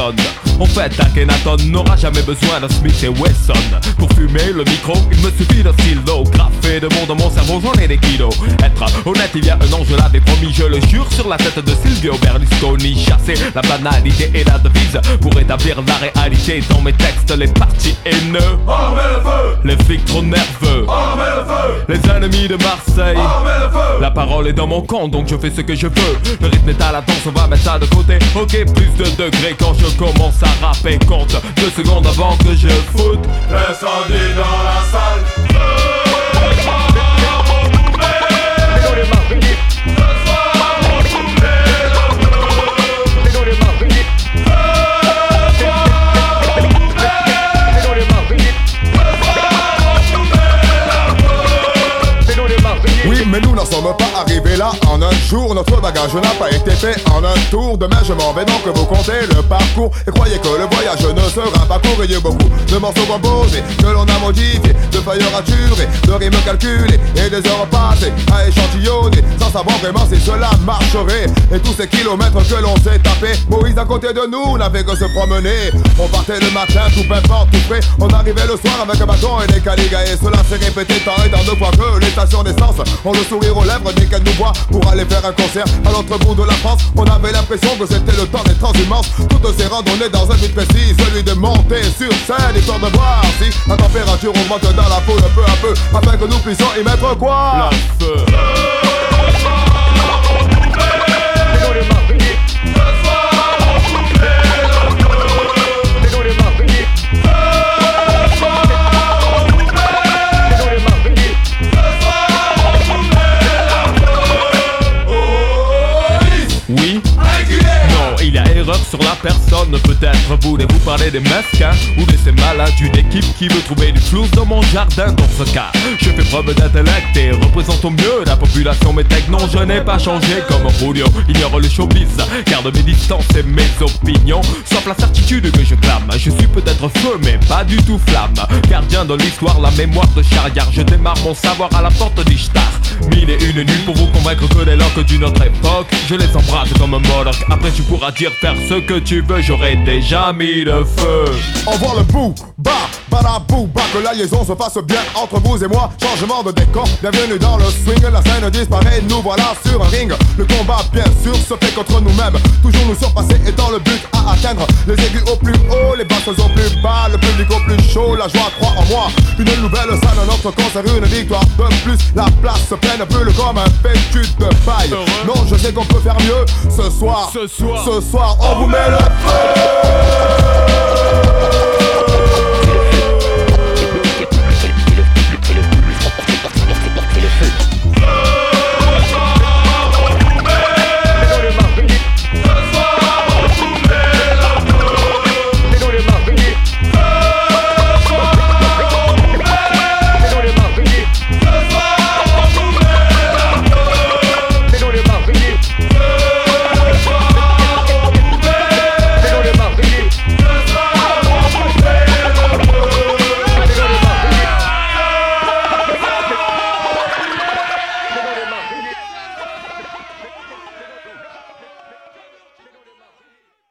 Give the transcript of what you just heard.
Wesson. En fait, Akhenaton n'aura jamais besoin d'un Smith et Wesson. Pour fumer le micro, il me suffit d'un stylo. Graffé de mots dans mon cerveau, j'en ai des kilos. Être honnête, il y a un an, je l'avais promis, je le jure, sur la tête de Silvio Berlusconi. Chasser la banalité et la devise pour établir la réalité. Dans mes textes, les partis haineux, on met le feu. Les flics trop nerveux, on met le feu. Les ennemis de Marseille, on met le feu. La parole est dans mon camp, donc je fais ce que je veux. Le rythme est à la danse, on va mettre ça de côté. Ok, plus de degrés quand je commence à rapper. Compte 2 secondes avant que je foute l'incendie dans la salle. Mais nous n'en sommes pas arrivés là en un jour. Notre bagage n'a pas été fait en un tour. Demain je m'en vais donc vous comptez le parcours. Et croyez que le voyage ne sera pas court. Il y a beaucoup de morceaux composés que l'on a modifiés, de feuilles raturées, de rimes calculées et des heures passées à échantillonner sans savoir vraiment si cela marcherait. Et tous ces kilomètres que l'on s'est tapé, Moïse à côté de nous n'avait que se promener. On partait le matin tout pimpant, tout frais. On arrivait le soir avec un bâton et des caligas. Et cela s'est répété tant et tant de fois que les stations d'essence ont le sourire aux lèvres dès qu'elle nous voit pour aller faire un concert à l'autre bout de la France. On avait l'impression que c'était le temps des transhumances. Toutes ces randonnées dans un but précis, celui de monter sur scène, histoire de voir si la température augmente dans la foule peu à peu, afin que nous puissions y mettre quoi? Le feu. Sur la personne, peut-être voulez-vous parler des mesquins ou de ces malades d'une équipe qui veut trouver du flou dans mon jardin. Dans ce cas, je fais preuve d'intellect et représente au mieux la population. Mais tech, non, je n'ai pas changé comme Julio. Ignore le showbiz, garde mes distances et mes opinions, sauf la certitude que je clame. Je suis peut-être feu, mais pas du tout flamme. Gardien de l'histoire, la mémoire de Charriard. Je démarre mon savoir à la porte d'Ishtar. 1000 et une nuits pour vous convaincre que les locks d'une autre époque, je les embrasse comme un Moloch. Après tu pourras dire faire ce que tu veux, j'aurais déjà mis le feu. On voit le bout, bas, badabou, bas, que la liaison se fasse bien entre vous et moi. Changement de décor, bienvenue dans le swing. La scène disparaît, nous voilà sur un ring. Le combat bien sûr se fait contre nous-mêmes. Toujours nous surpasser étant le but à atteindre. Les aigus au plus haut, les basses au plus bas, le public au plus chaud, la joie croit en moi. Une nouvelle salle, notre concert, une victoire de plus. La place se pleine, brûle comme un fétu de paille. Non, je sais qu'on peut faire mieux. Ce soir, on vous met le feu.